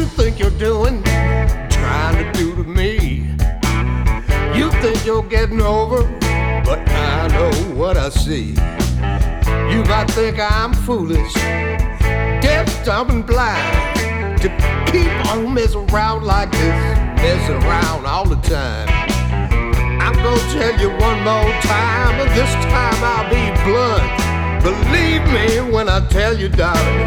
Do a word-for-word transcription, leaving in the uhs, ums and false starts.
you think you're doing, trying to do to me? You think you're getting over, but I know what I see. You might think I'm foolish, deaf, dumb, and blind to keep on messing around like this, messing around all the time. I'm gonna tell you one more time, but this time I'll be blunt. Believe me when I tell you, darling,